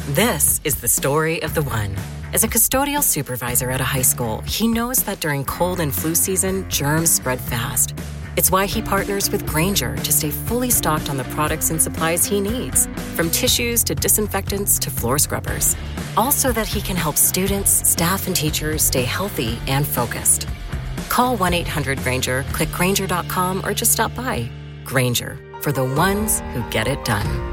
This is the story of the one. As a custodial supervisor at a high school, he knows that during cold and flu season, germs spread fast. It's why he partners with Grainger to stay fully stocked on the products and supplies he needs, from tissues to disinfectants to floor scrubbers. All so that he can help students, staff, and teachers stay healthy and focused. Call 1-800-GRAINGER, click Grainger.com, or just stop by. Grainger, for the ones who get it done.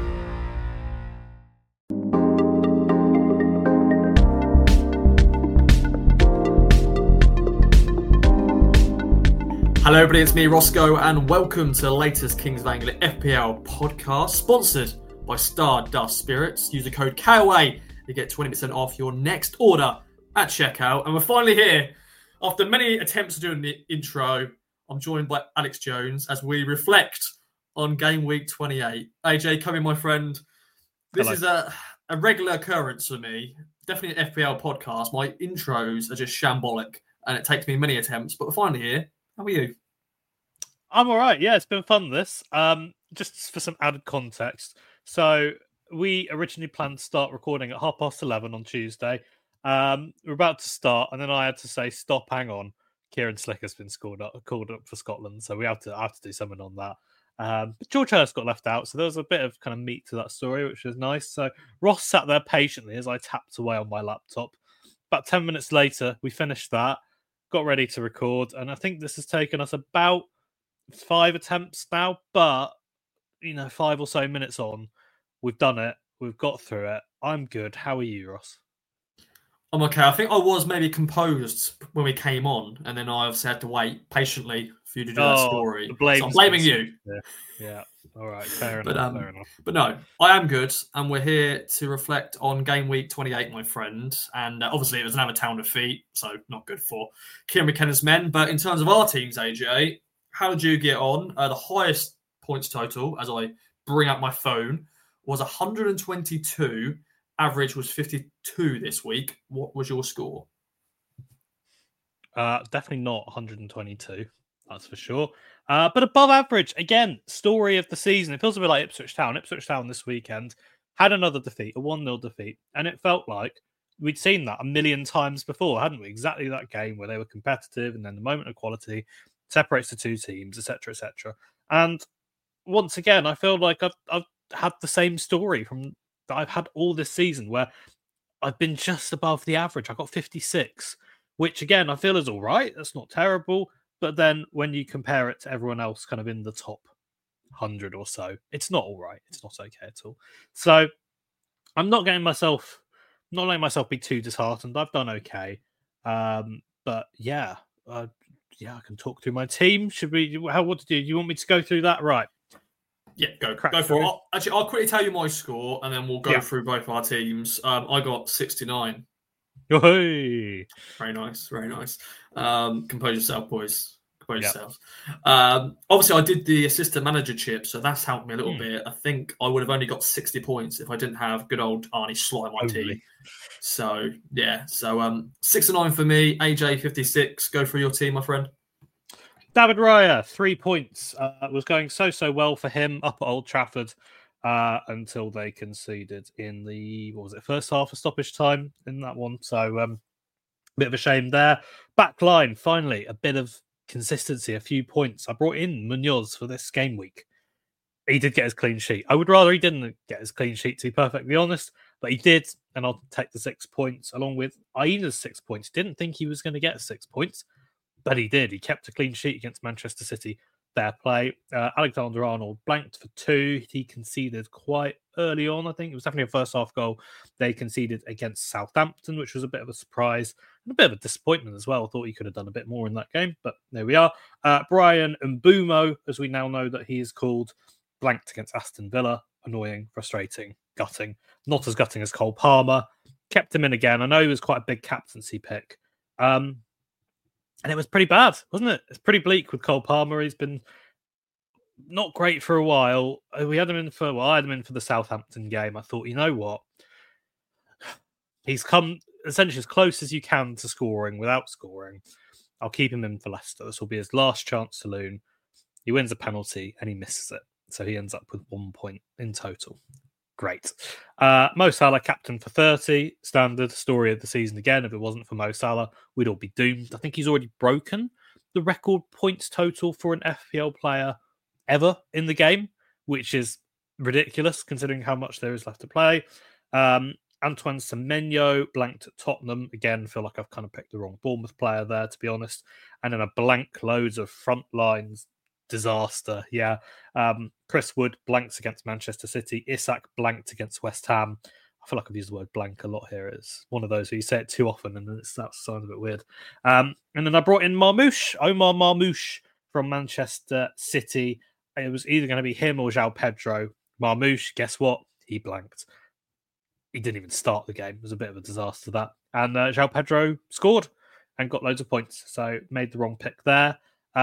Hello everybody, it's me Roscoe and welcome to the latest Kings of Anglia FPL podcast, sponsored by Stardust Spirits. Use the code KOA to get 20% off your next order at checkout. And we're finally here. After many attempts at doing the intro, I'm joined by Alex Jones as we reflect on game week 28. AJ, come in my friend. This is a regular occurrence for me. Definitely an FPL podcast. My intros are just shambolic and it takes me many attempts, but we're finally here. How are you? I'm all right. Yeah, it's been fun, this. Just for some added context. So we originally planned to start recording at 11:30 on Tuesday. We're about to start, and then I had to say, stop, hang on. Kieran Slick has been called up for Scotland, so I have to do something on that. But George Hurst got left out, so there was a bit of kind of meat to that story, which was nice. So Ross sat there patiently as I tapped away on my laptop. About 10 minutes later, we finished that. Got ready to record, and I think this has taken us about 5 attempts now, but 5 or so minutes on, we've done it. We've got through it. I'm good. How are you, Ross? I'm okay. I think I was maybe composed when we came on, and then I obviously had to wait patiently for you to do that story. So I'm blaming you. Yeah. All right. Fair enough. But no, I am good, and we're here to reflect on game week 28, my friend. And obviously, it was another town defeat, so not good for Kieran McKenna's men. But in terms of our teams, AJ, how did you get on? The highest points total, as I bring up my phone, was 122. Average was 52 this week. What was your score? Definitely not 122. That's for sure. But above average, again, story of the season. It feels a bit like Ipswich Town. Ipswich Town this weekend had another defeat, a 1-0 defeat. And it felt like we'd seen that a million times before, hadn't we? Exactly that game where they were competitive and then the moment of quality separates the two teams, etc., etc. And once again, I feel like I've had the same story that I've had all this season, where I've been just above the average. I got 56, which again I feel is all right. That's not terrible. But then when you compare it to everyone else kind of in the top 100 or so, it's not all right. It's not okay at all. So I'm not letting myself be too disheartened. I've done okay. But yeah, I can talk through my team. What to do? You want me to go through that? Right. Yeah, go for it. I'll quickly tell you my score, and then we'll go through both our teams. I got 69. Hey. Very nice. Compose yourself, boys. Compose yourselves. Obviously, I did the assistant manager chip, so that's helped me a little bit. I think I would have only got 60 points if I didn't have good old Arnie Sly on my team. So, yeah. So, 69 for me. AJ, 56. Go through your team, my friend. David Raya, 3 points. Was going so well for him up at Old Trafford until they conceded in the first half of stoppage time in that one. So bit of a shame there. Back line, finally, a bit of consistency, a few points. I brought in Munoz for this game week. He did get his clean sheet. I would rather he didn't get his clean sheet, to be perfectly honest, but he did, and I'll take the 6 points along with Aina's 6 points. Didn't think he was going to get 6 points. But he did. He kept a clean sheet against Manchester City. Fair play. Alexander-Arnold blanked for 2. He conceded quite early on, I think. It was definitely a first-half goal. They conceded against Southampton, which was a bit of a surprise and a bit of a disappointment as well. I thought he could have done a bit more in that game, but there we are. Brian Mbumo, as we now know that he is called, blanked against Aston Villa. Annoying, frustrating, gutting. Not as gutting as Cole Palmer. Kept him in again. I know he was quite a big captaincy pick. And it was pretty bad, wasn't it? It's pretty bleak with Cole Palmer. He's been not great for a while. I had him in for the Southampton game. I thought, you know what? He's come essentially as close as you can to scoring without scoring. I'll keep him in for Leicester. This will be his last chance saloon. He wins a penalty and he misses it. So he ends up with 1 point in total. Great. Mo Salah, captain for 30. Standard story of the season again. If it wasn't for Mo Salah, we'd all be doomed. I think he's already broken the record points total for an FPL player ever in the game, which is ridiculous considering how much there is left to play. Antoine Semenyo blanked at Tottenham. Again, feel like I've kind of picked the wrong Bournemouth player there, to be honest. And then a blank loads of front lines. Disaster, yeah. Chris Wood blanks against Manchester City. Isak blanked against West Ham. I feel like I've used the word blank a lot here. It's one of those where you say it too often and that sounds a bit weird. And then I brought in Omar Marmoush from Manchester City. It was either going to be him or João Pedro. Marmoush, guess what? He blanked. He didn't even start the game. It was a bit of a disaster, that. And João Pedro scored and got loads of points. So made the wrong pick there.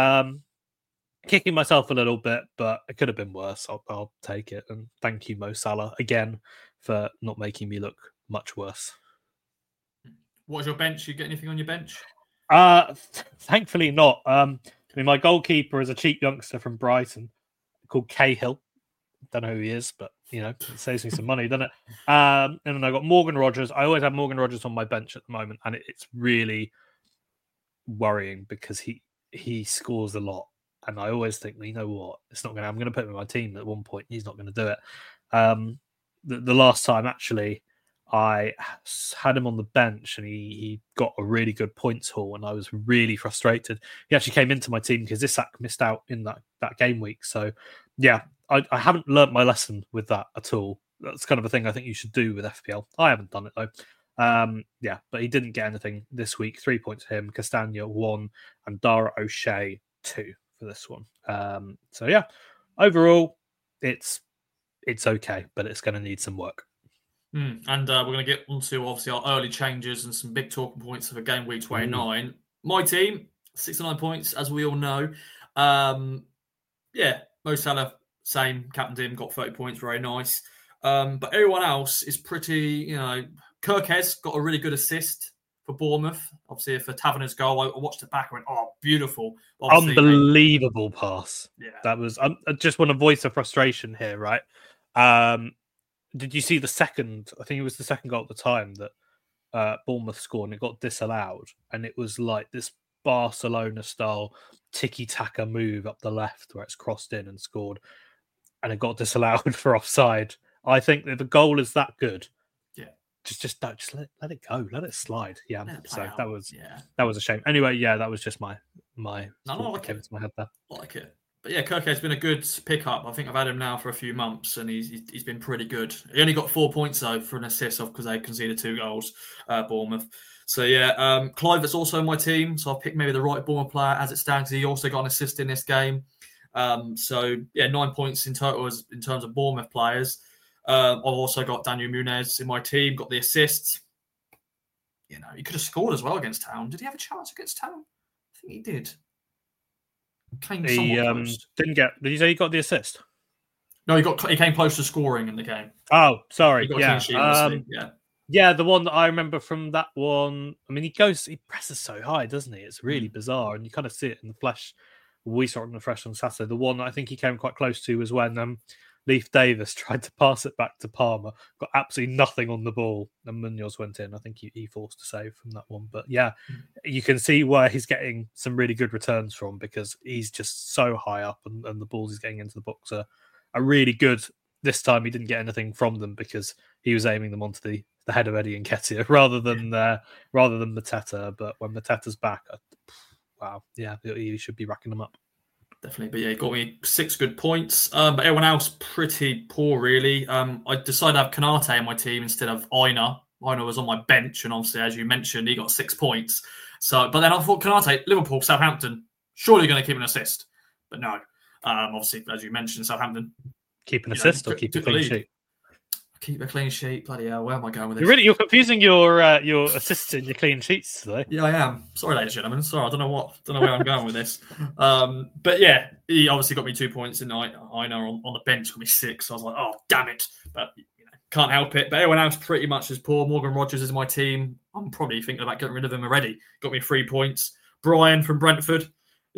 Kicking myself a little bit, but it could have been worse. I'll take it. And thank you, Mo Salah, again, for not making me look much worse. What's your bench? You get anything on your bench? Thankfully not. My goalkeeper is a cheap youngster from Brighton called Cahill. Don't know who he is, but it saves me some money, doesn't it? And then I got Morgan Rogers. I always have Morgan Rogers on my bench at the moment, and it's really worrying because he scores a lot. And I always think, you know what? I'm going to put him in my team at one point. He's not going to do it. The last time, actually, I had him on the bench and he got a really good points haul, and I was really frustrated. He actually came into my team because Isak missed out in that game week. So, yeah, I haven't learnt my lesson with that at all. That's kind of a thing I think you should do with FPL. I haven't done it, though. But he didn't get anything this week. 3 points for him. Castagna, 1, and Dara O'Shea, 2. For this one. Overall, it's okay, but it's going to need some work. And we're going to get onto, obviously, our early changes and some big talking points for game week 29. My team, 69 points, as we all know. Mo Salah, same. Captain him, got 30 points, very nice. But everyone else is pretty, Kirkes got a really good assist for Bournemouth, obviously for Taverner's goal. I watched it back and went, oh, beautiful. Obviously, unbelievable pass. Yeah. That was, I just want to voice a frustration here, right? Did you see the second, I think it was the second goal at the time that Bournemouth scored and it got disallowed? And it was like this Barcelona-style tiki-taka move up the left where it's crossed in and scored. And it got disallowed for offside. I think that the goal is that good. Just let it go, let it slide. Yeah, so that was a shame. Anyway, that was just my thought came into my head there. I like it, but Kirk's been a good pickup. I think I've had him now for a few months, and he's been pretty good. He only got 4 points though for an assist off because they conceded 2 goals, Bournemouth. So Clive is also my team, so I've picked maybe the right Bournemouth player as it stands. He also got an assist in this game. 9 points in total in terms of Bournemouth players. I've also got Daniel Munez in my team, got the assists. He could have scored as well against Town. Did he have a chance against Town? I think he did. He didn't get. Did you say he got the assist? No, he came close to scoring in the game. Oh, sorry. He got a Yeah, the one that I remember from that one. I mean, he presses so high, doesn't he? It's really bizarre, and you kind of see it in the flesh. We saw it in the flesh on Saturday. The one that I think he came quite close to was when Leif Davis tried to pass it back to Palmer, got absolutely nothing on the ball, and Munoz went in. I think he forced a save from that one. But you can see where he's getting some really good returns from because he's just so high up, and the balls he's getting into the box are really good. This time he didn't get anything from them because he was aiming them onto the head of Eddie Nketiah rather than Mateta. But when Mateta's back, he should be racking them up. Definitely, but he got me 6 good points. But everyone else pretty poor, really. I decided to have Konate in my team instead of Aina. Aina was on my bench, and obviously, as you mentioned, he got 6 points. But then I thought Konate, Liverpool, Southampton, surely going to keep an assist. But no, obviously, as you mentioned, Southampton keep an assist or keep a clean sheet. Keep a clean sheet. Bloody hell, where am I going with this? You're confusing your assists and your clean sheets today. Yeah, I am. Sorry, ladies and gentlemen. Sorry, I don't know where I'm going with this. But he obviously got me 2 points, and I know on the bench got me 6. So I was like, oh damn it! But can't help it. But everyone else pretty much is poor. Morgan Rogers is my team. I'm probably thinking about getting rid of him already. Got me 3 points. Brian from Brentford, he got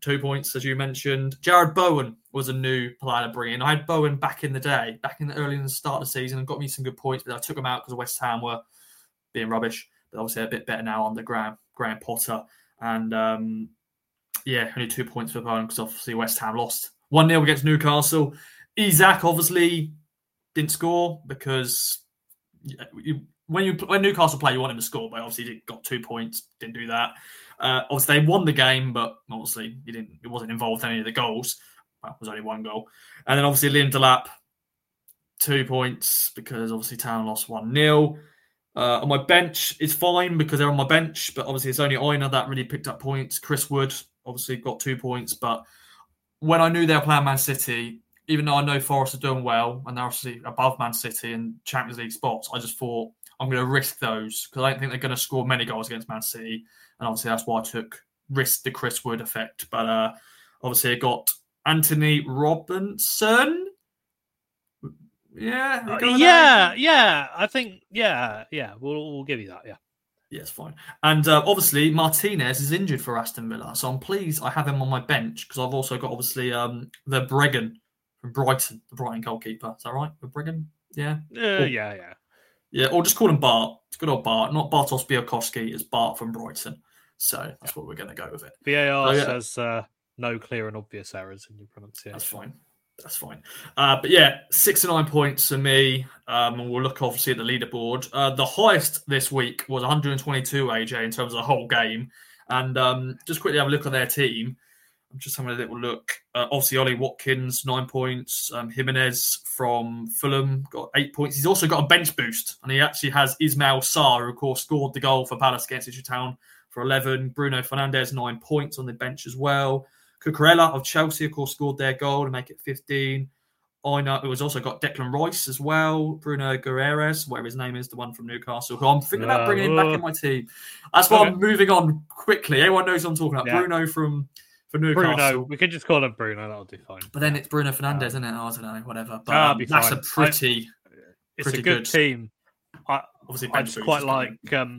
2 points, as you mentioned. Jared Bowen was a new player to bring in. I had Bowen back in the day, early in the start of the season, and got me some good points, but I took him out because West Ham were being rubbish. But obviously a bit better now under Graham Potter. And only 2 points for Bowen because obviously West Ham lost 1-0 against Newcastle. Isak obviously didn't score because when Newcastle play, you want him to score, but obviously he got 2 points, didn't do that. Obviously, they won the game, but obviously he wasn't involved in any of the goals. Well, it was only 1 goal. And then obviously Liam Delap, 2 points because obviously Town lost 1-0. On my bench, it's fine because they're on my bench, but obviously it's only Aina that really picked up points. Chris Wood obviously got 2 points, but when I knew they were playing Man City, even though I know Forest are doing well and they're obviously above Man City in Champions League spots, I just thought I'm going to risk those because I don't think they're going to score many goals against Man City. And obviously that's why I risked the Chris Wood effect. But obviously I got Anthony Robinson. Yeah. I think, we'll give you that, yeah. Yeah, it's fine. And obviously Martinez is injured for Aston Villa. So I'm pleased I have him on my bench because I've also got obviously the Bregan from Brighton, the Brighton goalkeeper. Is that right? The Bregan? Yeah. Yeah, or just call him Bart. It's good old Bart, not Bartosz Białkowski. It's Bart from Brighton. So that's what we're going to go with it. VAR says no clear and obvious errors in your pronunciation. That's fine. But yeah, 6 to 9 points for me. And we'll look obviously at the leaderboard. The highest this week was 122, AJ, in terms of the whole game. And just quickly have a look at their team. I'm just having a little look. Obviously, Ollie Watkins, 9 points. Jimenez from Fulham got 8 points. He's also got a bench boost. And he actually has Ismail Sarr, who, of course, scored the goal for Palace against Ipswich Town for 11. Bruno Fernandes, 9 points on the bench as well. Cucurella of Chelsea, of course, scored their goal to make it 15. I know it was also got Declan Rice as well. Bruno Guerreras, whatever his name is, the one from Newcastle, who I'm thinking about bringing him back in my team. That's why I'm moving on quickly. Everyone knows what I'm talking about. Yeah. Bruno for Newcastle. Bruno, we can just call him Bruno. That'll do fine. But then it's Bruno Fernandes, isn't it? I don't know, whatever. But that's fine. It's a good team. I quite like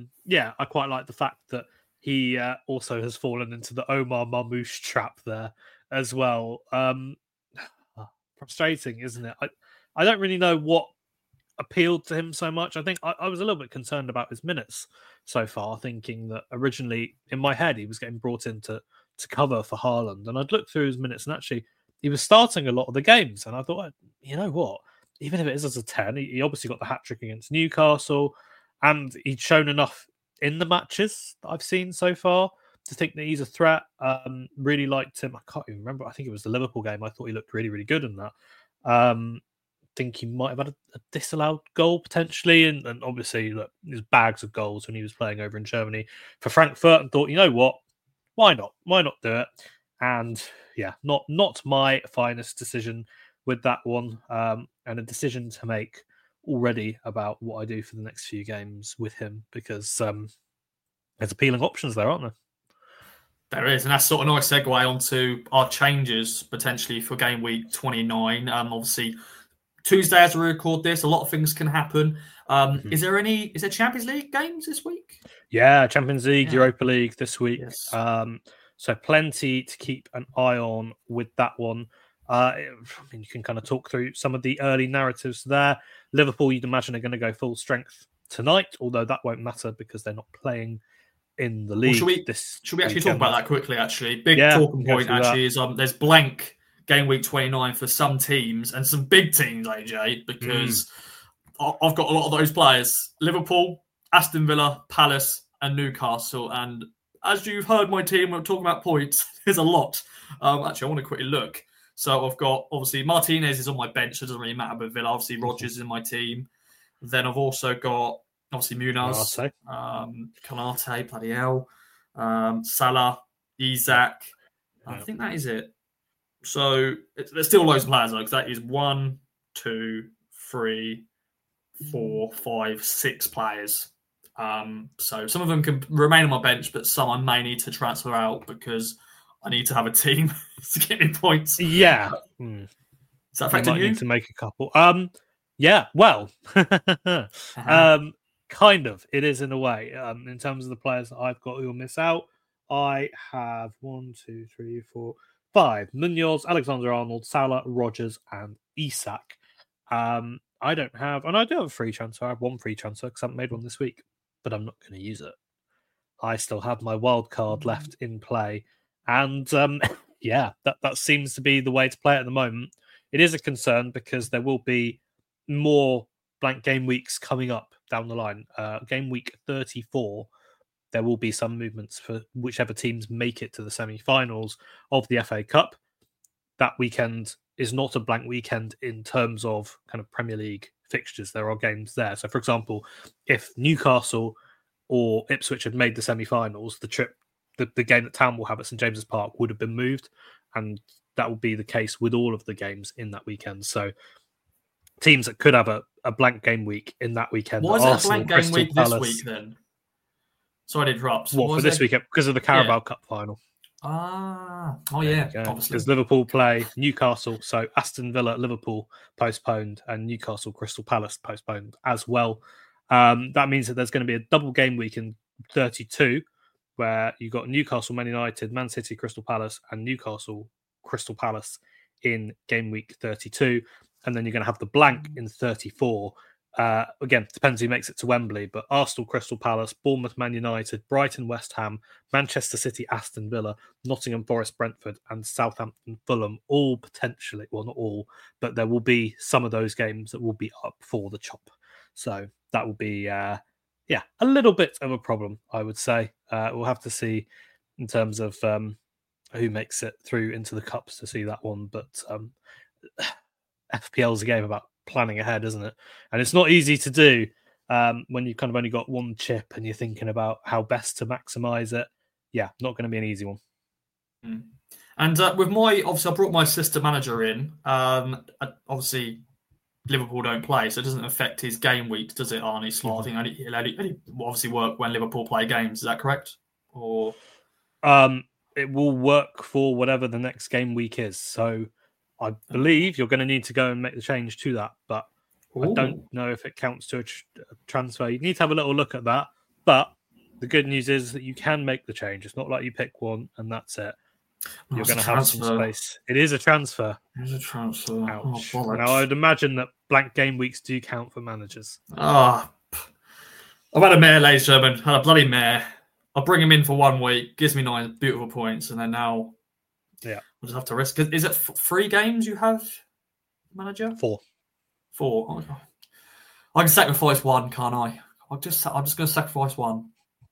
the fact that he also has fallen into the Omar Marmoush trap there as well. Frustrating, isn't it? I don't really know what appealed to him so much. I think I was a little bit concerned about his minutes so far, thinking that originally in my head he was getting brought in to cover for Haaland. And I'd looked through his minutes and actually he was starting a lot of the games. And I thought, you know what? Even if it is as a 10, he obviously got the hat-trick against Newcastle and he'd shown enough in the matches that I've seen so far to think that he's a threat. Really liked him. I can't even remember. I think it was the Liverpool game. I thought he looked really, really good in that. Think he might have had a disallowed goal potentially. And obviously, look, there's bags of goals when he was playing over in Germany for Frankfurt and thought, you know what? Why not? Why not do it? And yeah, not my finest decision with that one. And a decision to make already about what I do for the next few games with him because there's appealing options there, aren't there? There is, and that's sort of a nice segue onto our changes potentially for game week 29. Obviously, Tuesday as we record this, a lot of things can happen. Is there Champions League games this week? Yeah, Champions League, Europa League this week. Yes. So plenty to keep an eye on with that one. You can kind of talk through some of the early narratives there. Liverpool, you'd imagine, are going to go full strength tonight, although that won't matter because they're not playing in the league. Well, should we actually talk about that quickly, actually? Big talking point, actually, is there's blank game week 29 for some teams and some big teams, AJ, because I've got a lot of those players. Liverpool, Aston Villa, Palace, and Newcastle. And as you've heard my team, we're talking about points. There's a lot. Actually, I want to quickly look. So I've got, obviously, Martinez is on my bench, so it doesn't really matter with Villa. Obviously, Rodgers is in my team. Then I've also got, obviously, Munoz, Konate, bloody hell, Salah, Isak. I think that is it. So there's still loads of players, though, because that is 1, 2, 3, 4, 5, 6 players. So some of them can remain on my bench, but some I may need to transfer out because I need to have a team to get me points. Yeah. Is that affecting you? Need to make a couple. Yeah, well, kind of. It is in a way. In terms of the players that I've got who will miss out, I have 1, 2, 3, 4, 5. Munoz, Alexander-Arnold, Salah, Rogers, and Isak. I don't have, and I do have a free transfer. I have one free transfer because I haven't made one this week, but I'm not going to use it. I still have my wild card left in play. And yeah, that seems to be the way to play it at the moment. It is a concern because there will be more blank game weeks coming up down the line. Game week 34, there will be some movements for whichever teams make it to the semi-finals of the FA Cup. That weekend is not a blank weekend in terms of kind of Premier League fixtures. There are games there. So, for example, if Newcastle or Ipswich had made the semi-finals, the game that Town will have at St James's Park would have been moved, and that will be the case with all of the games in that weekend. So teams that could have a blank game week in that weekend. Why is it a blank game Crystal week Palace, this week then? Sorry to interrupt. What, for this weekend? Because of the Carabao Cup final. Yeah, obviously. Because Liverpool play Newcastle, so Aston Villa, Liverpool postponed, and Newcastle, Crystal Palace postponed as well. That means that there's going to be a double game week in 32, where you've got Newcastle, Man United, Man City, Crystal Palace, and Newcastle, Crystal Palace in game week 32. And then you're going to have the blank in 34. Again, depends who makes it to Wembley, but Arsenal, Crystal Palace, Bournemouth, Man United, Brighton, West Ham, Manchester City, Aston Villa, Nottingham Forest, Brentford, and Southampton, Fulham, all potentially, well, not all, but there will be some of those games that will be up for the chop. So that will be, a little bit of a problem, I would say. We'll have to see in terms of who makes it through into the cups to see that one, but FPL is a game about planning ahead, isn't it? And it's not easy to do when you've kind of only got one chip and you're thinking about how best to maximize it. Yeah, not going to be an easy one. And with obviously I brought my assistant manager in. Obviously Liverpool don't play, so it doesn't affect his game week, does it, Arnie Slot? I think he'll obviously work when Liverpool play games. Is that correct? Or it will work for whatever the next game week is. So I believe you're going to need to go and make the change to that, but I don't know if it counts to a transfer. You need to have a little look at that. But the good news is that you can make the change. It's not like you pick one and that's it. You're going to have some space. It is a transfer. It is a transfer. Ouch. Now, I would imagine that blank game weeks do count for managers. I've had a mare, ladies and gentlemen. Had a bloody mare. I'll bring him in for 1 week. Gives me 9 beautiful points. And then now... Yeah, we'll just have to risk. Is it 3 games you have, manager? 4. Oh, I can sacrifice 1, can't I? I'm just going to sacrifice 1.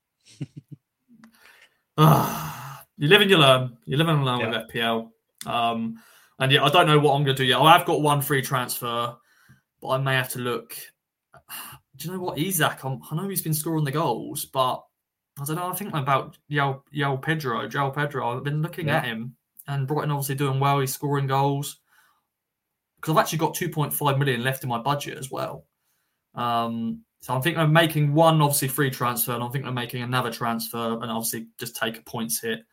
You live and you learn. You live and learn with FPL. And yeah, I don't know what I'm going to do yet. I have got 1 free transfer, but I may have to look. Do you know what, Isak? I know he's been scoring the goals, but I don't know. I think about João Pedro. I've been looking at him. And Brighton obviously doing well. He's scoring goals. Because I've actually got 2.5 million left in my budget as well. So I'm thinking of making 1 obviously free transfer, and I'm thinking of making another transfer, and obviously just take a points hit.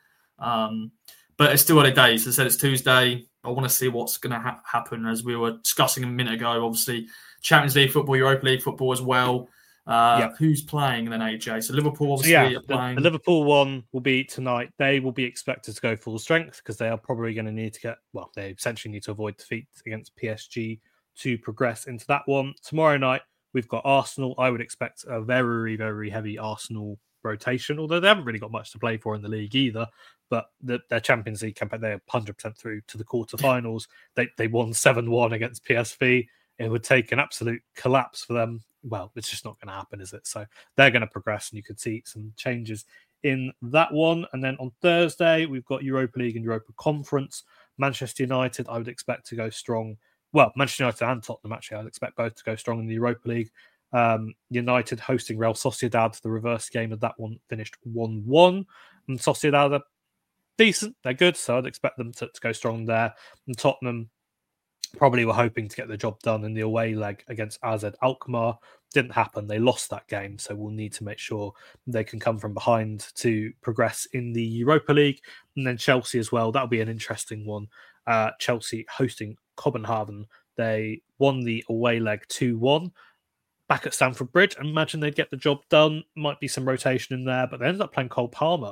But it's still early days. As I said, it's Tuesday. I want to see what's going to happen, as we were discussing a minute ago. Obviously, Champions League football, Europa League football as well. Who's playing then, AJ? So Liverpool obviously are playing. The Liverpool one will be tonight. They will be expected to go full strength because they are probably going to need to they essentially need to avoid defeat against PSG to progress into that one. Tomorrow night, we've got Arsenal. I would expect a very, very heavy Arsenal rotation, although they haven't really got much to play for in the league either. But their Champions League campaign, they're 100% through to the quarterfinals. They won 7-1 against PSV. It would take an absolute collapse for them. Well, it's just not going to happen, is it? So they're going to progress, and you could see some changes in that one. And then on Thursday, we've got Europa League and Europa Conference. Manchester United, I would expect to go strong. Well, Manchester United and Tottenham, actually, I would expect both to go strong in the Europa League. United hosting Real Sociedad. The reverse game of that one finished 1-1. And Sociedad are decent. They're good, so I'd expect them to go strong there. And Tottenham probably were hoping to get the job done in the away leg against AZ Alkmaar. Didn't happen. They lost that game, so we'll need to make sure they can come from behind to progress in the Europa League. And then Chelsea as well. That'll be an interesting one. Chelsea hosting Copenhagen. They won the away leg 2-1 back at Stamford Bridge. I imagine they'd get the job done. Might be some rotation in there, but they ended up playing Cole Palmer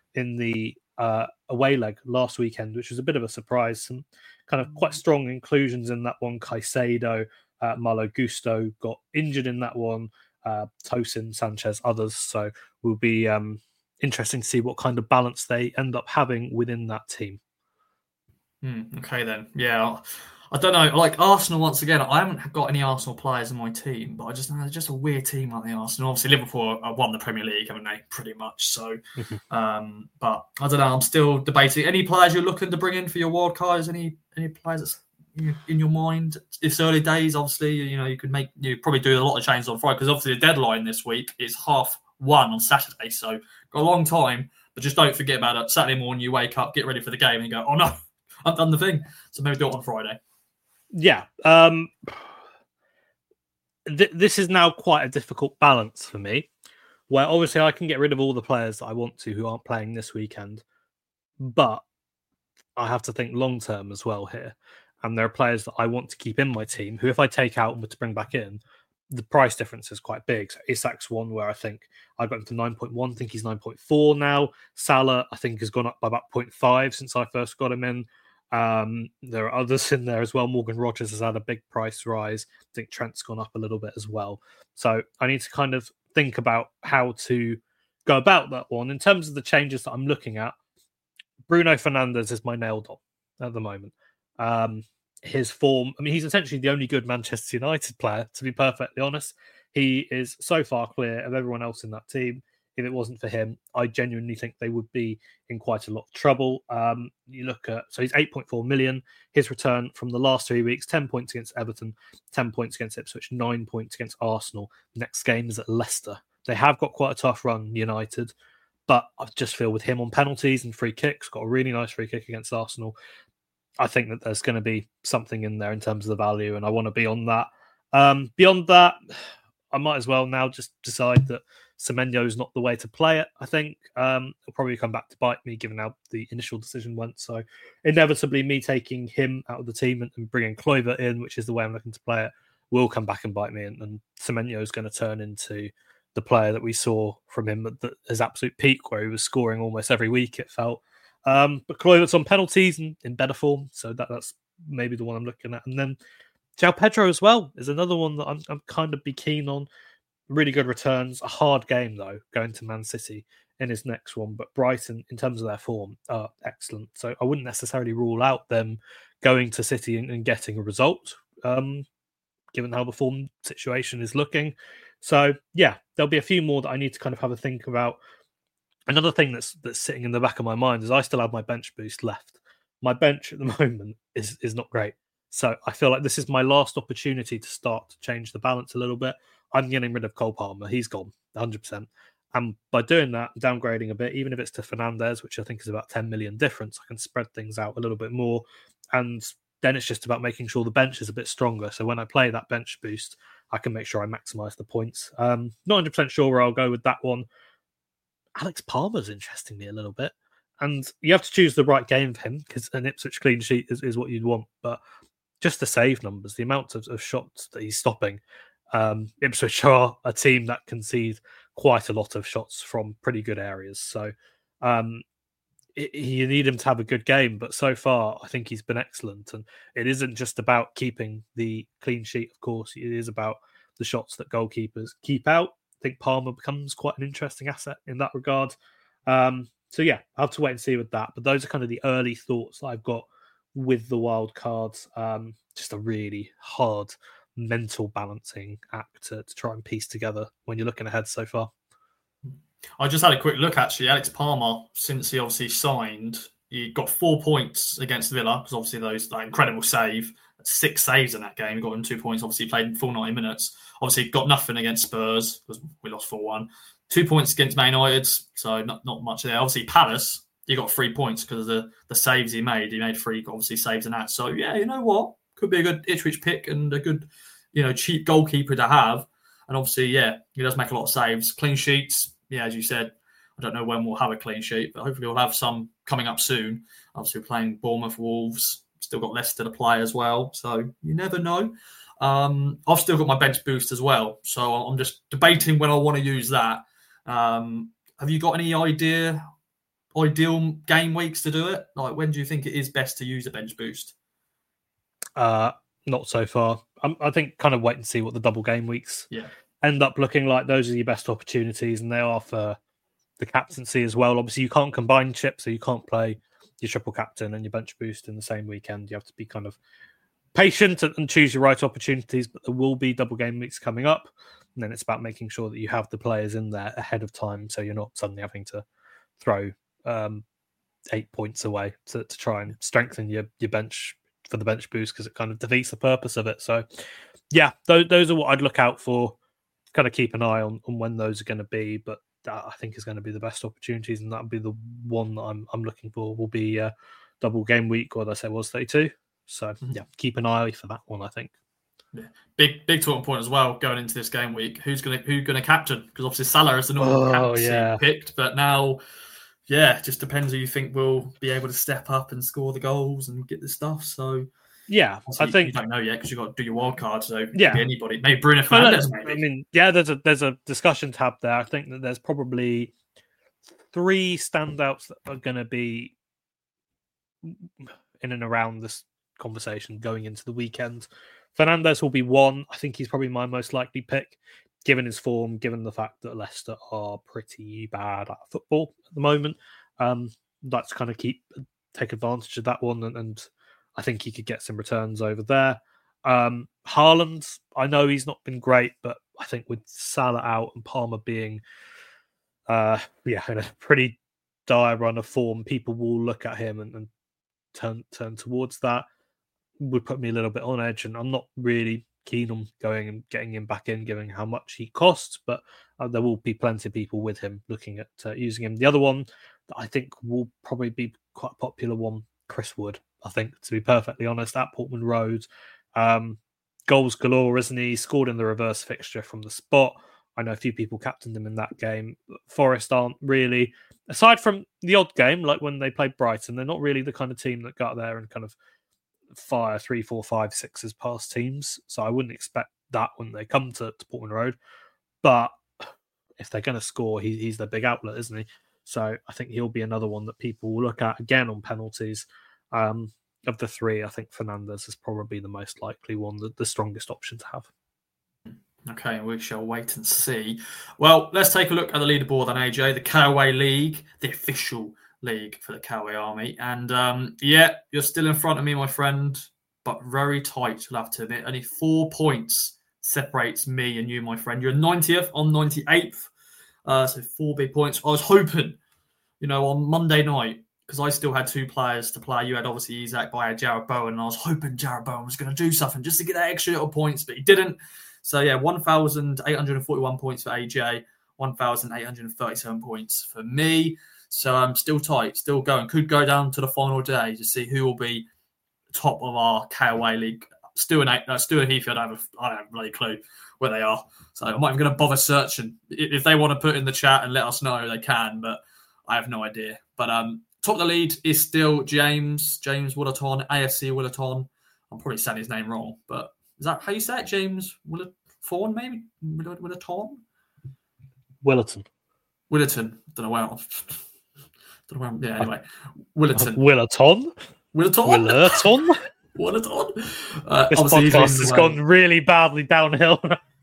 in the away leg last weekend, which was a bit of a surprise. Some kind of quite strong inclusions in that one. Caicedo, Malo Gusto got injured in that one. Tosin, Sanchez, others. So will be interesting to see what kind of balance they end up having within that team. Okay then. Yeah, I don't know. Like Arsenal, once again, I haven't got any Arsenal players in my team, but I just know they're just a weird team like the Arsenal. Obviously, Liverpool won the Premier League, haven't they? Pretty much. So, but I don't know. I'm still debating. Any players you're looking to bring in for your wild cards? Any players that's in your mind? It's early days. Obviously, you probably do a lot of changes on Friday because obviously the deadline this week is 1:30 on Saturday. So got a long time, but just don't forget about it. Saturday morning, you wake up, get ready for the game, and you go, "Oh no, I've done the thing." So maybe do it on Friday. Yeah. This is now quite a difficult balance for me, where obviously I can get rid of all the players that I want to who aren't playing this weekend, but I have to think long term as well here. And there are players that I want to keep in my team who, if I take out and were to bring back in, the price difference is quite big. So Isak's one where I think I got him to 9.1, I think he's 9.4 now. Salah, I think, has gone up by about 0.5 since I first got him in. There are others in there as well. Morgan Rogers has had a big price rise. I think Trent's gone up a little bit as well. So I need to kind of think about how to go about that one. In terms of the changes that I'm looking at, Bruno Fernandes is my nailed on at the moment. His form, I mean, he's essentially the only good Manchester United player, to be perfectly honest. He is so far clear of everyone else in that team. If it wasn't for him, I genuinely think they would be in quite a lot of trouble. You look at, so he's 8.4 million. His return from the last 3 weeks, 10 points against Everton, 10 points against Ipswich, 9 points against Arsenal. Next game is at Leicester. They have got quite a tough run, United, but I just feel with him on penalties and free kicks, got a really nice free kick against Arsenal. I think that there's going to be something in there in terms of the value, and I want to be on that. Beyond that, I might as well now just decide that Semenyo is not the way to play it. I think it'll probably come back to bite me, given how the initial decision went. So inevitably, me taking him out of the team and bringing Kluivert in, which is the way I'm looking to play it, will come back and bite me. And Semenyo is going to turn into the player that we saw from him at his absolute peak, where he was scoring almost every week, it felt. But Kluivert's on penalties and in better form, so that's maybe the one I'm looking at. And then João Pedro as well is another one that I'm kind of be keen on. Really good returns. A hard game, though, going to Man City in his next one. But Brighton, in terms of their form, are excellent. So I wouldn't necessarily rule out them going to City and getting a result, given how the form situation is looking. So, yeah, there'll be a few more that I need to kind of have a think about. Another thing that's sitting in the back of my mind is I still have my bench boost left. My bench at the moment is not great. So I feel like this is my last opportunity to start to change the balance a little bit. I'm getting rid of Cole Palmer. He's gone 100%. And by doing that, downgrading a bit, even if it's to Fernandes, which I think is about 10 million difference, I can spread things out a little bit more. And then it's just about making sure the bench is a bit stronger. So when I play that bench boost, I can make sure I maximize the points. Not 100% sure where I'll go with that one. Alex Palmer's interesting me a little bit. And you have to choose the right game for him, because an Ipswich clean sheet is what you'd want. But just the save numbers, the amount of shots that he's stopping. Ipswich are a team that concede quite a lot of shots from pretty good areas. So you need him to have a good game. But so far, I think he's been excellent. And it isn't just about keeping the clean sheet, of course. It is about the shots that goalkeepers keep out. I think Palmer becomes quite an interesting asset in that regard. So yeah, I'll have to wait and see with that. But those are kind of the early thoughts that I've got with the wild cards. Just a really hard mental balancing act to try and piece together when you're looking ahead so far. I just had a quick look, actually. Alex Palmer, since he obviously signed, he got 4 points against Villa, because obviously that incredible save, 6 saves in that game. He got him 2 points. Obviously, he played full 90 minutes. Obviously, got nothing against Spurs, because we lost 4-1. 2 points against Man United, so not much there. Obviously, Palace, he got 3 points because of the saves he made. He made 3, obviously, saves in that. So, yeah, you know what? Could be a good Ipswich pick and a good, cheap goalkeeper to have. And obviously, yeah, he does make a lot of saves. Clean sheets, yeah, as you said, I don't know when we'll have a clean sheet, but hopefully we'll have some coming up soon. Obviously, we're playing Bournemouth, Wolves, still got Leicester to play as well. So you never know. I've still got my bench boost as well. So I'm just debating when I want to use that. Have you got any idea ideal game weeks to do it? Like, when do you think it is best to use a bench boost? Not so far. I think kind of wait and see what the double game weeks Yeah. end up looking like. Those are your best opportunities, and they are for the captaincy as well. Obviously, you can't combine chips, so you can't play your triple captain and your bench boost in the same weekend. You have to be kind of patient and choose your right opportunities, but there will be double game weeks coming up. And then it's about making sure that you have the players in there ahead of time, so you're not suddenly having to throw 8 points away to try and strengthen your bench for the bench boost, because it kind of defeats the purpose of it. So, yeah, those are what I'd look out for. Kind of keep an eye on when those are going to be, but that I think is going to be the best opportunities, and that'll be the one that I'm looking for. Will be double game week, what did I say was 32. So yeah, keep an eye for that one, I think. Yeah, big talking point as well going into this game week. Who's gonna captain? Because obviously Salah is the normal captain picked, but now, it just depends who you think will be able to step up and score the goals and get the stuff. So yeah, I think you don't know yet because you've got to do your wild card. So it yeah, could be anybody, maybe Bruno Fernandes. Maybe. I mean, yeah, there's a discussion tab there. I think that there's probably 3 standouts that are going to be in and around this conversation going into the weekend. Fernandes will be one. I think he's probably my most likely pick, given his form, given the fact that Leicester are pretty bad at football at the moment. Let's kind of take advantage of that one, and I think he could get some returns over there. Haaland, I know he's not been great, but I think with Salah out and Palmer being in a pretty dire run of form, people will look at him and turn towards that. Would put me a little bit on edge, and I'm not really keen on going and getting him back in, given how much he costs, but there will be plenty of people with him looking at using him. The other one that I think will probably be quite a popular one, Chris Wood, I think, to be perfectly honest, at Portman Road. Goals galore, isn't he? Scored in the reverse fixture from the spot. I know a few people captained him in that game. Forest aren't really, aside from the odd game, like when they played Brighton, they're not really the kind of team that got there and kind of fire 3, 4, 5, 6s past teams. So I wouldn't expect that when they come to Portman Road. But if they're going to score, he's their big outlet, isn't he? So I think he'll be another one that people will look at again on penalties. Of the 3, I think Fernandes is probably the most likely one, the strongest option to have. Okay, we shall wait and see. Well, let's take a look at the leaderboard then, AJ. The KOA League, the official league for the KOA Army. And you're still in front of me, my friend, but very tight, you'll have to admit. Only 4 points separates me and you, my friend. You're 90th, I'm 98th. So 4 big points. I was hoping, on Monday night, because I still had 2 players to play. You had obviously Isak, but I had Jarrod Bowen, and I was hoping Jarrod Bowen was going to do something just to get that extra little points, but he didn't. So 1,841 points for AJ, 1,837 points for me. So I'm still tight, still going. Could go down to the final day to see who will be top of our KOA league. Stu and Heathfield, I don't have a bloody clue where they are. So I'm not even going to bother searching. If they want to put in the chat and let us know, they can, but I have no idea. But top of the lead is still James Willerton, AFC Willerton. I'm probably saying his name wrong, but is that how you say it? James Willerton, maybe? Willerton? Willerton. Don't know where. Yeah, anyway. Willerton. Willerton? Willerton? This podcast has gone really badly downhill.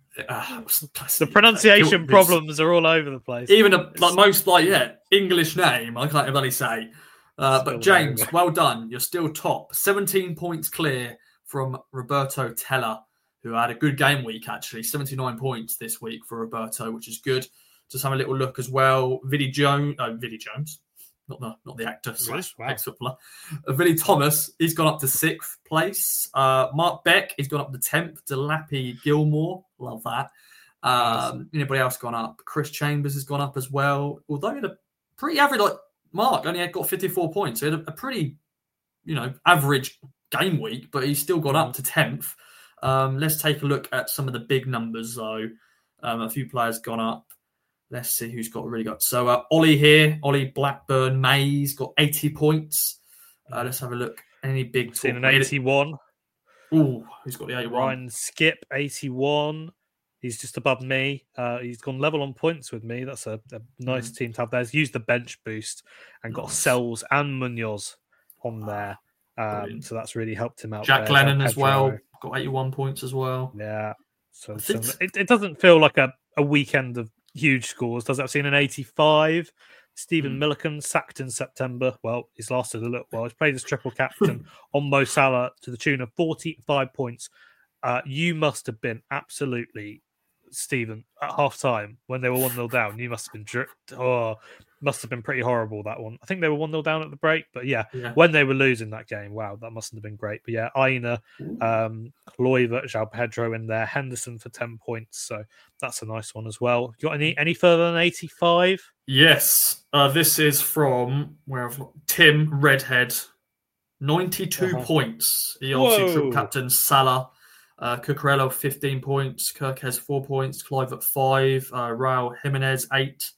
The pronunciation problems are all over the place. Even most English name, I can't really say. But James, well done. You're still top. 17 points clear from Roberto Teller, who had a good game week, actually. 79 points this week for Roberto, which is good. Just have a little look as well. Vinnie Jones, not the actor, ex-footballer. Vinnie Thomas, he's gone up to 6th place. Mark Beck, he's gone up to 10th. Delappy Gilmore, love that. Anybody else gone up? Chris Chambers has gone up as well. Although he had a pretty average, Mark only got 54 points. So he had a pretty, average game week, but he's still gone up to 10th. Let's take a look at some of the big numbers, though. A few players gone up. Let's see who's really got. So Ollie here, Ollie Blackburn Mays got 80 points. Let's have a look. Any big? Seen an 81. Ooh, who's got the 81? Ryan Skip 81. He's just above me. He's gone level on points with me. That's a nice team to have there. He's used the bench boost and got Sells and Munoz on there. So that's really helped him out. Jack Lennon as well. Got 81 points as well. Yeah. So it doesn't feel like a weekend of huge scores, does it? I've seen an 85. Stephen Milliken sacked in September. Well, he's lasted a little while. He's played as triple captain on Mo Salah to the tune of 45 points. You must have been absolutely, Stephen, at half time when they were 1-0 down. You must have been must have been pretty horrible, that one. I think they were 1-0 down at the break, but yeah, when they were losing that game, wow, that must have been great. But yeah, Aina, Kluivert, João Pedro in there, Henderson for 10 points, so that's a nice one as well. You got any further than 85? Yes, this is from Tim Redhead, 92 points. He obviously triple captain Salah. Cucurella 15 points, Kirkes 4 points, Kluivert 5, Raul Jimenez 8,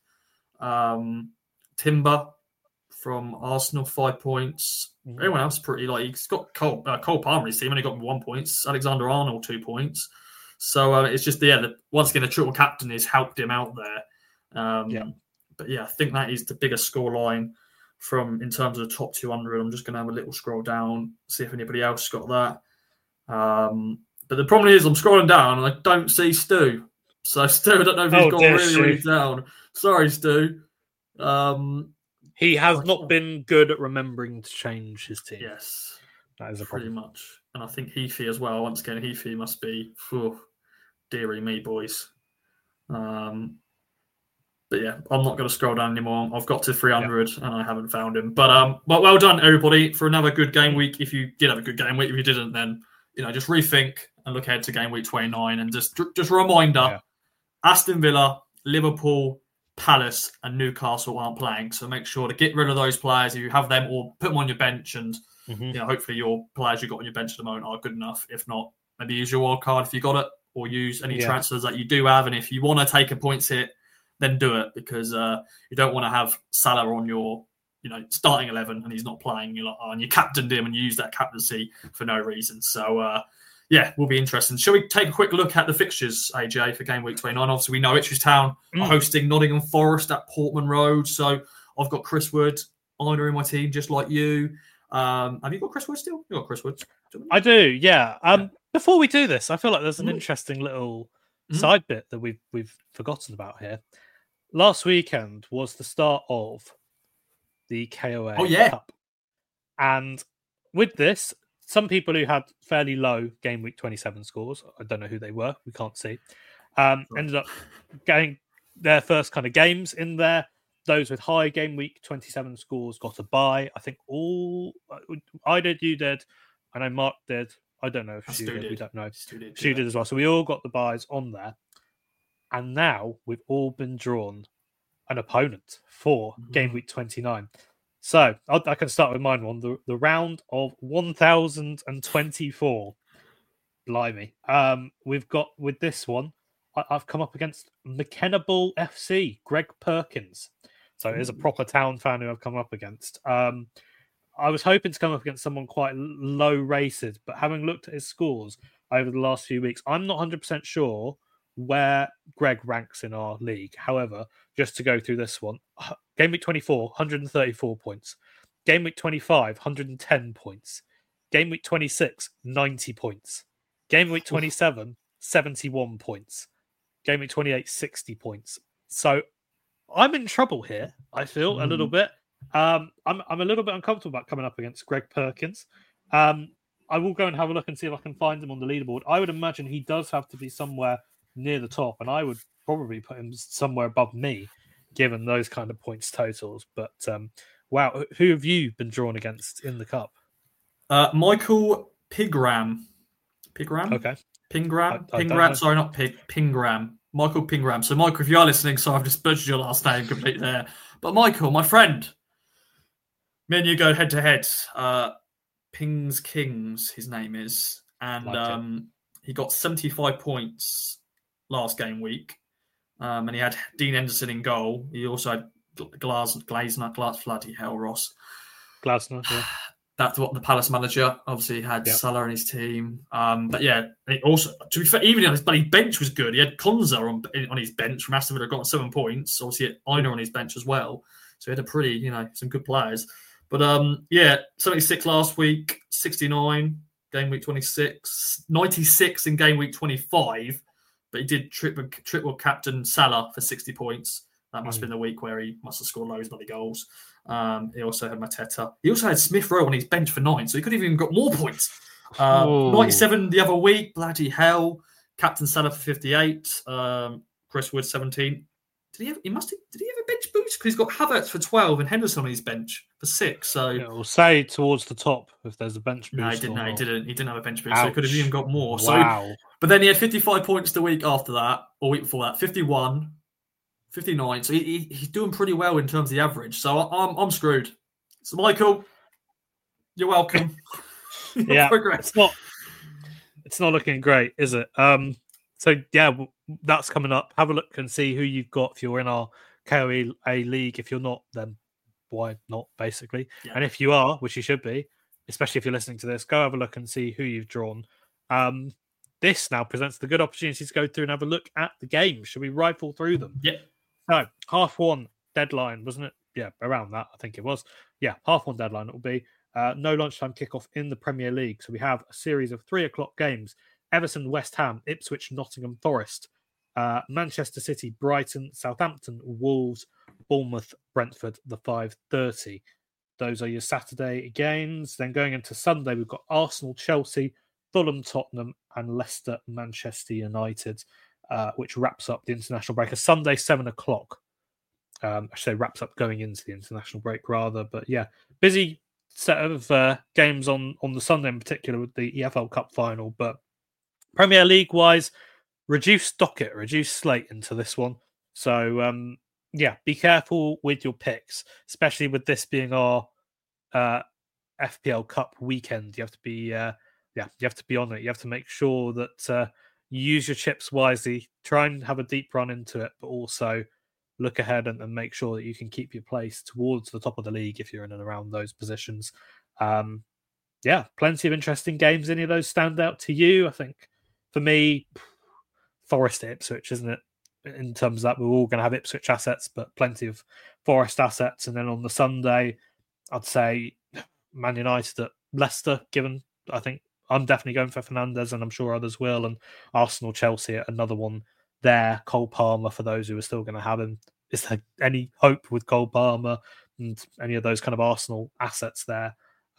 Timber from Arsenal 5 points. Everyone else pretty he's got Cole Palmer. His team only got 1 point. Alexander Arnold 2 points. So it's just once again the triple captain has helped him out there. But yeah, I think that is the biggest score line in terms of the top 200. I'm just going to have a little scroll down, see if anybody else got that. But the problem is I'm scrolling down and I don't see Stu. So Stu, I don't know if he's gone really down. Sorry, Stu. He has not been good at remembering to change his team. Yes. That is a pretty problem. much. And I think Heafy as well. Once again, Heafy must be, dearie me, boys. But yeah, I'm not going to scroll down anymore. I've got to 300 and I haven't found him. But well done, everybody, for another good game week. If you did have a good game week, if you didn't, then just rethink and look ahead to game week 29. And just a reminder, Aston Villa, Liverpool, Palace and Newcastle aren't playing. So make sure to get rid of those players if you have them, or put them on your bench. And hopefully your players you've got on your bench at the moment are good enough. If not, maybe use your wild card if you got it, or use any transfers that you do have. And if you want to take a points hit, then do it, because you don't want to have Salah on your starting 11 and he's not playing. And you captained him and you use that captaincy for no reason. So will be interesting. Shall we take a quick look at the fixtures, AJ, for game week 29? Obviously, we know Ipswich Town are hosting Nottingham Forest at Portman Road. So I've got Chris Wood, Ina in my team, just like you. Have you got Chris Wood still? You got Chris Wood? I do, yeah. Before we do this, I feel like there's an interesting little side bit that we've forgotten about here. Last weekend was the start of the KOA Cup. And with this, some people who had fairly low game week 27 scores, I don't know who they were, we can't see, ended up getting their first kind of games in there. Those with high game week 27 scores got a bye. I think I did, you did, I know Mark did. I don't know if Stu did. We don't know. Stu did as well. So we all got the buys on there. And now we've all been drawn an opponent for game week 29. So I can start with mine one. The round of 1024. Blimey. We've got with this one, I've come up against McKenna Bull FC, Greg Perkins. So it is a proper Town fan who I've come up against. I was hoping to come up against someone quite low rated, but having looked at his scores over the last few weeks, I'm not 100% sure where Greg ranks in our league. However, just to go through this one, game week 24, 134 points. Game week 25, 110 points. Game week 26, 90 points. Game week 27, 71 points. Game week 28, 60 points. So I'm in trouble here, I feel, a little bit. I'm a little bit uncomfortable about coming up against Greg Perkins. I will go and have a look and see if I can find him on the leaderboard. I would imagine he does have to be somewhere near the top, and I would probably put him somewhere above me, given those kind of points totals. But wow, who have you been drawn against in the cup? Michael Pigram. Pigram? Okay. Pingram? Sorry, not Pig. Pingram. Michael Pingram. So, Michael, if you are listening, sorry, I've just butchered your last name completely there. But, Michael, my friend, me and you go head to head. Pings Kings, his name is. And he got 75 points last game week. And he had Dean Henderson in goal. He also had Glazner, bloody hell, Ross. Glazner, yeah. That's what the Palace manager obviously had Salah on his team. But yeah, it also, to be fair, even on his bloody bench was good. He had Konza on his bench from Aston Villa, got 7 points. Obviously, he had Aina on his bench as well. So he had a pretty, some good players. But 76 last week, 69 game week 26, 96 in game week 25. But he did triple captain Salah for 60 points. That must have been the week where he must have scored loads of bloody goals. He also had Mateta. He also had Smith Rowe on his bench for 9, so he could have even got more points. 97 the other week, bloody hell. Captain Salah for 58. Chris Wood 17. Did he have a bench boost? Because he's got Havertz for 12 and Henderson on his bench for 6. So we'll say towards the top if there's a bench boost. No, he didn't. He didn't have a bench boost, Ouch. so he could have even got more. Wow. So, but then he had 55 points the week after that, or week before that, 51. 59, so he's doing pretty well in terms of the average. So I'm screwed. So Michael, you're welcome. Yeah, it's not looking great, is it? So yeah, that's coming up. Have a look and see who you've got if you're in our KOA league. If you're not, then why not? Basically, and if you are, which you should be, especially if you're listening to this, go have a look and see who you've drawn. This now presents the good opportunity to go through and have a look at the game. Should we rifle through them? Yeah. No, 1:30 deadline, wasn't it? Yeah, around that, I think it was. Yeah, 1:30 deadline it will be. No lunchtime kickoff in the Premier League. So we have a series of 3:00 games. Everton, West Ham, Ipswich, Nottingham Forest, Manchester City, Brighton, Southampton, Wolves, Bournemouth, Brentford, the 5:30. Those are your Saturday games. Then going into Sunday, we've got Arsenal, Chelsea, Fulham, Tottenham, and Leicester, Manchester United. Which wraps up the international break. A Sunday 7:00. I should say wraps up going into the international break rather. But yeah, busy set of games on the Sunday in particular with the EFL Cup final. But Premier League wise, reduced docket, reduced slate into this one. So be careful with your picks, especially with this being our FPL Cup weekend. You have to be you have to be on it. You have to make sure that you use your chips wisely, try and have a deep run into it, but also look ahead and make sure that you can keep your place towards the top of the league if you're in and around those positions. Plenty of interesting games. Any of those stand out to you? I think for me, Forest Ipswich, isn't it? In terms of that, we're all going to have Ipswich assets, but plenty of Forest assets. And then on the Sunday, I'd say Man United at Leicester, given I think I'm definitely going for Fernandes, and I'm sure others will. And Arsenal, Chelsea, another one there. Cole Palmer, for those who are still going to have him. Is there any hope with Cole Palmer and any of those kind of Arsenal assets there?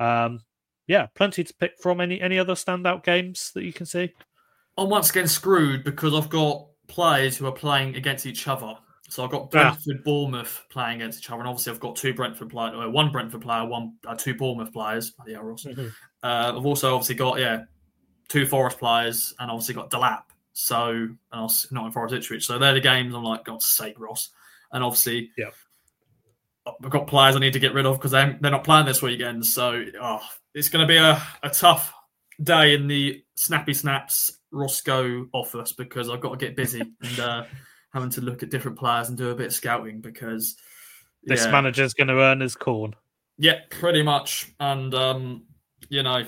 Plenty to pick from. Any other standout games that you can see? I'm once again screwed because I've got players who are playing against each other. So I've got Brentford, Bournemouth playing against each other, and obviously I've got two Brentford players, one Brentford player, two Bournemouth players. Yeah, Ross. Mm-hmm. I've also obviously got two Forest players, and obviously got Delap. So not in Forest Ipswich. So they're the games I'm like, God's sake, Ross. And obviously, I've got players I need to get rid of because they're not playing this weekend. So it's going to be a tough day in the Snappy Snaps Roscoe office because I've got to get busy and having to look at different players and do a bit of scouting because this manager's going to earn his corn. Yeah, pretty much. And I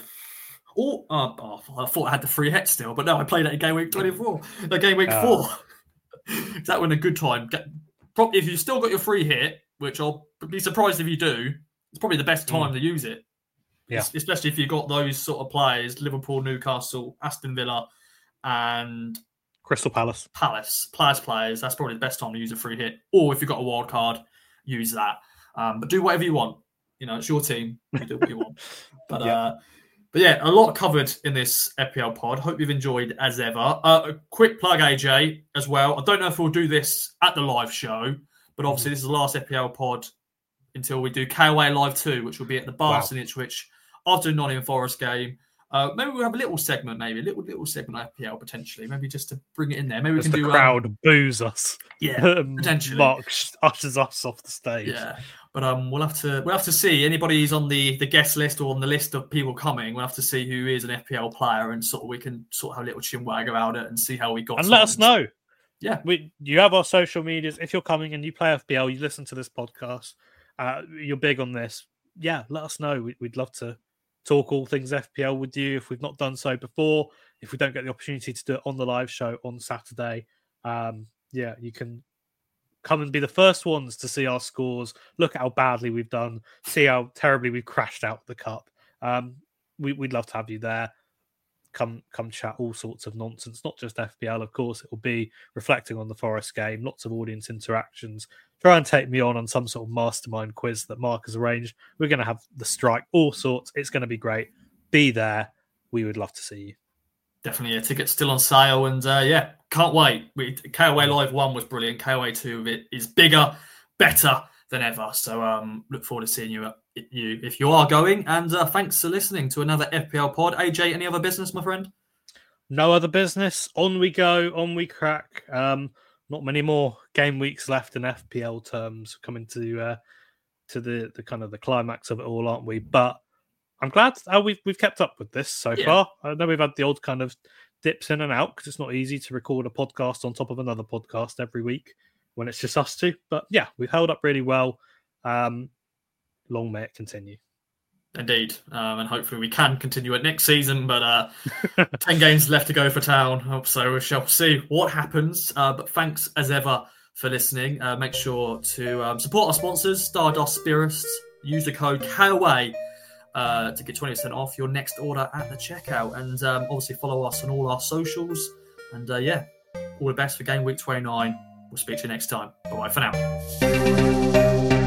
thought I had the free hit still, but no, I played it in game week 24. Game week 4. That went a good time. If you've still got your free hit, which I'll be surprised if you do, it's probably the best time to use it. Yeah. Especially if you've got those sort of players, Liverpool, Newcastle, Aston Villa, and Crystal Palace. Players. That's probably the best time to use a free hit. Or if you've got a wild card, use that. But do whatever you want. It's your team. You do what you want. But a lot covered in this FPL pod. Hope you've enjoyed as ever. A quick plug, AJ, as well. I don't know if we'll do this at the live show, but obviously this is the last FPL pod until we do KOA Live 2, which will be at the Barson Ipswich after the Nottingham Forest game. Maybe we'll have a little segment, a little segment of FPL potentially, maybe just to bring it in there. Maybe we can do the crowd boos us. Yeah, potentially. Mark ushers us off the stage. Yeah, but we'll have to see. Anybody who's on the guest list or on the list of people coming, we'll have to see who is an FPL player, and we can have a little chinwag about it and see how we got. And let us know. Yeah, you have our social medias. If you're coming and you play FPL, you listen to this podcast. You're big on this. Yeah, let us know. We'd love to talk all things FPL with you if we've not done so before. If we don't get the opportunity to do it on the live show on Saturday, you can come and be the first ones to see our scores, look at how badly we've done, see how terribly we've crashed out the cup. We'd love to have you there. Come chat all sorts of nonsense, not just FPL, of course. It will be reflecting on the Forest game, lots of audience interactions. Try and take me on some sort of mastermind quiz that Mark has arranged. We're going to have the strike, all sorts. It's going to be great. Be there. We would love to see you. Definitely, tickets still on sale, and can't wait. KOA Live 1 was brilliant. KOA 2 is bigger, better than ever. So look forward to seeing you if you are going. And thanks for listening to another FPL pod. AJ, any other business, my friend? No other business. On we go, on we crack. Not many more game weeks left in FPL terms, coming to the kind of the climax of it all, aren't we? But I'm glad how we've kept up with this so far. I know we've had the odd kind of dips in and out because it's not easy to record a podcast on top of another podcast every week when it's just us two. But yeah, we've held up really well. Long may it continue. Indeed. And hopefully we can continue it next season. But 10 games left to go for Town. So we shall see what happens. But thanks as ever for listening. Make sure to support our sponsors, Stardust Spirits. Use the code KOA to get 20% off your next order at the checkout. And obviously follow us on all our socials. And all the best for game week 29. We'll speak to you next time. Bye-bye for now.